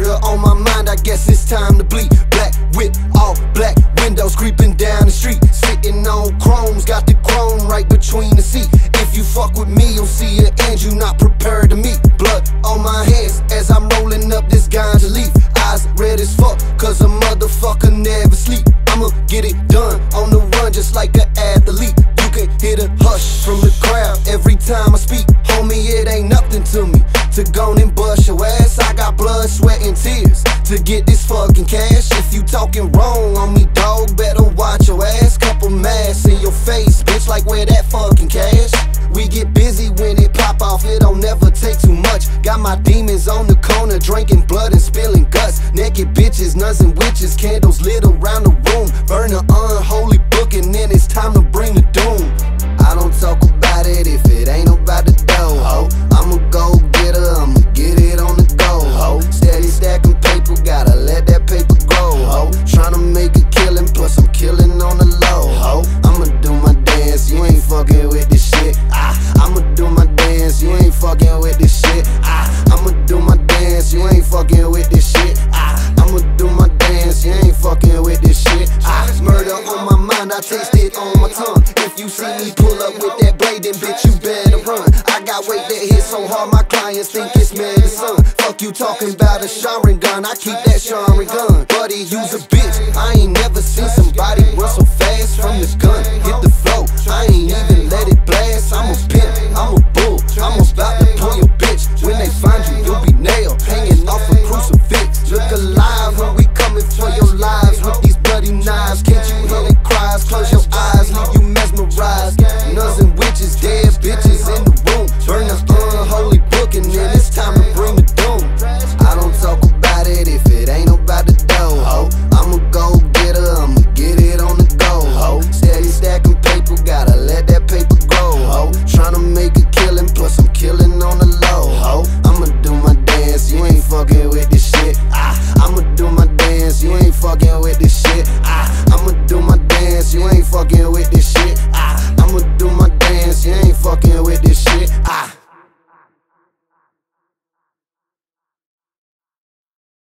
Murder on my mind, I guess it's time to bleed. Black whip, all black windows creeping down the street. Sitting on chromes, got the chrome right between the seat. If you fuck with me, you'll see an end you not prepared to meet. Blood on my hands as I'm rolling up this ganja leaf. Eyes red as fuck, cause a motherfucker never sleep. I'ma get it done on the run just like an athlete. You can hear the hush from the crowd every time I speak. Homie, it ain't nothing to me to go and bust your ass. I got blood, sweat, and tears to get this fucking cash. If you talking wrong on me, dog, better watch your ass. Couple masks in your face, bitch, like where that fucking cash? We get busy when it pop off, it don't never take too much. Got my demons on the corner, drinking blood and spilling guts. Naked bitches, nuns and witches, candles lit around the room. Burn an unholy book and then it's time to bring the doom. I don't talk about it if it ain't about the dough, ho. I'ma go get her, I'ma get it on the go, ho. Steady stacking paper, gotta let that paper grow, ho. Tryna make a killing, plus I'm killing on the low, ho. I'ma do my dance, you ain't fucking with this shit. I'ma do my dance, you ain't fucking with this shit. I'ma do my dance, you ain't fucking with this shit. I'ma do my dance, you ain't fucking with this shit. Murder on my mind, I taste it on my tongue. If you see me pull up with that blade, then bitch you better run. I got weight that hit so hard, my clients think it's medicine. Fuck you talking about a showering gun, I keep that showering gun. Buddy, use a bitch, I ain't never seen somebody run so fast from this gun. Hit the flow, I ain't even let it blast. I'm a pimp, I'm a bull, I'm about to pull your bitch. When they find you, you'll be nailed, hanging off a crucifix. Look alive when we coming for your lives with these bloody knives. Can't you hear the cries? Close your eyes, leave you mesmerized. Nuns and witches, dead bitches in the room. Burn the unholy book and then it's time to bring the doom. I don't talk about it if it ain't about the dough, ho. I'ma go get her, I'ma get it on the go, ho. Steady stacking paper, gotta let that paper grow, ho. Tryna make a killing, plus I'm killing on the low, ho. I'ma do my dance, you ain't fucking with this shit. I'ma do my dance, you ain't fucking with this shit. I'ma do my dance, you ain't fucking with this shit.